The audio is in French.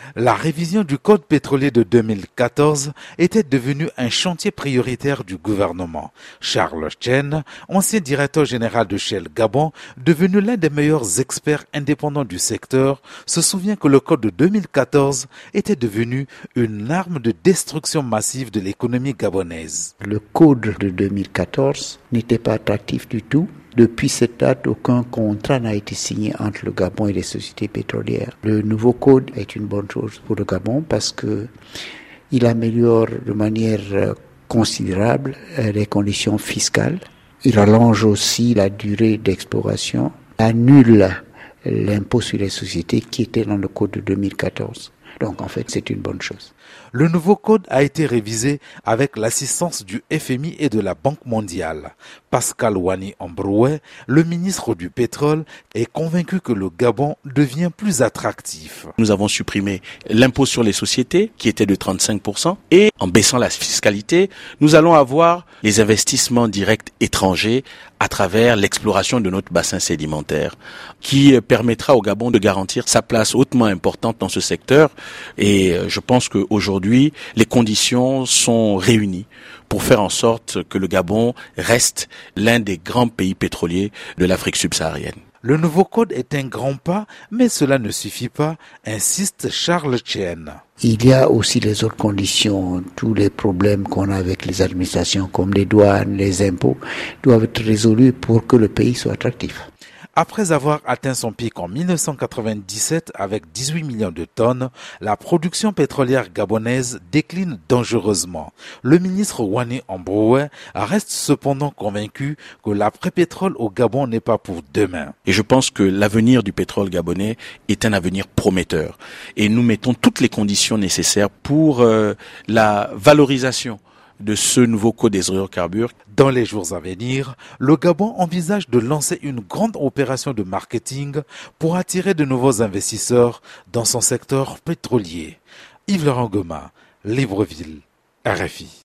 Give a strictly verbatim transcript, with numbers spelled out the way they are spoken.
La révision du Code pétrolier de deux mille quatorze était devenue un chantier prioritaire du gouvernement. Charles Tchène, ancien directeur général de Shell Gabon, devenu l'un des meilleurs experts indépendants du secteur, se souvient que le Code de deux mille quatorze était devenu une arme de destruction massive de l'économie gabonaise. Le Code de deux mille quatorze n'était pas attractif du tout. Depuis cette date, aucun contrat n'a été signé entre le Gabon et les sociétés pétrolières. Le nouveau code est une bonne chose pour le Gabon parce que il améliore de manière considérable les conditions fiscales. Il allonge aussi la durée d'exploration, annule l'impôt sur les sociétés qui était dans le code de deux mille quatorze. Donc en fait, c'est une bonne chose. Le nouveau code a été révisé avec l'assistance du F M I et de la Banque mondiale. Pascal Wani Ambroué, le ministre du Pétrole, est convaincu que le Gabon devient plus attractif. Nous avons supprimé l'impôt sur les sociétés qui était de trente-cinq pour cent et en baissant la fiscalité, nous allons avoir les investissements directs étrangers à travers l'exploration de notre bassin sédimentaire qui permettra au Gabon de garantir sa place hautement importante dans ce secteur. Et je pense qu'aujourd'hui, les conditions sont réunies pour faire en sorte que le Gabon reste l'un des grands pays pétroliers de l'Afrique subsaharienne. Le nouveau code est un grand pas, mais cela ne suffit pas, insiste Charles Tchène. Il y a aussi les autres conditions, tous les problèmes qu'on a avec les administrations comme les douanes, les impôts, doivent être résolus pour que le pays soit attractif. Après avoir atteint son pic en mille neuf cent quatre-vingt-dix-sept avec dix-huit millions de tonnes, la production pétrolière gabonaise décline dangereusement. Le ministre Wani Ambroué reste cependant convaincu que l'après-pétrole au Gabon n'est pas pour demain. Et je pense que l'avenir du pétrole gabonais est un avenir prometteur. Et nous mettons toutes les conditions nécessaires pour euh, la valorisation de ce nouveau code des hydrocarbures. Dans les jours à venir, le Gabon envisage de lancer une grande opération de marketing pour attirer de nouveaux investisseurs dans son secteur pétrolier. Yves Laurent Goma, Libreville, R F I.